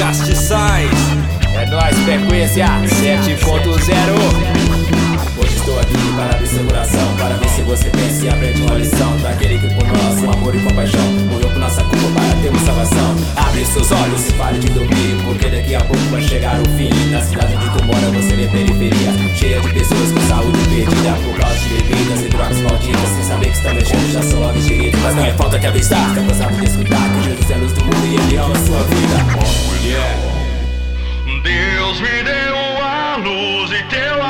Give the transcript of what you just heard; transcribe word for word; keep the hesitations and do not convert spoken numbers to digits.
Castiçais. É nóis, frequência sete ponto zero. Hoje estou aqui para abrir seu coração, para ver se você pensa e aprende uma lição daquele que por nós, com amor e compaixão, morreu por nossa culpa para termos salvação. Abre seus olhos e pare de dormir, porque daqui a pouco vai chegar o fim. Na cidade onde tu mora você vê periferia, cheia de pessoas com saúde perdida por causa de bebidas e drogas malditas, sem saber que estão mexendo já são logo direitos. Mas não é falta de avisar, está cansado de escutar que Jesus é a luz do mundo e Ele ama a sua vida. Yeah. Deus me deu a luz e teu